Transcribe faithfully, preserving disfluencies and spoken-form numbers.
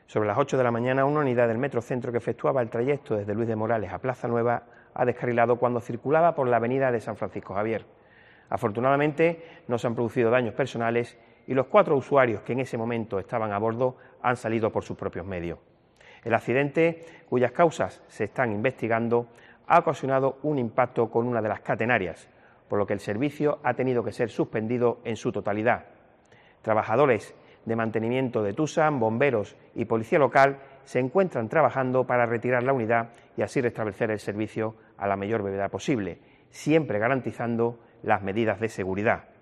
Sobre las ocho de la mañana, una unidad del Metrocentro que efectuaba el trayecto desde Luis de Morales a Plaza Nueva ha descarrilado cuando circulaba por la avenida de San Francisco Javier. Afortunadamente, no se han producido daños personales y los cuatro usuarios que en ese momento estaban a bordo han salido por sus propios medios. El accidente, cuyas causas se están investigando, ha ocasionado un impacto con una de las catenarias, por lo que el servicio ha tenido que ser suspendido en su totalidad. Trabajadores de mantenimiento de Tusan, bomberos y policía local se encuentran trabajando para retirar la unidad y así restablecer el servicio a la mayor brevedad posible, siempre garantizando las medidas de seguridad.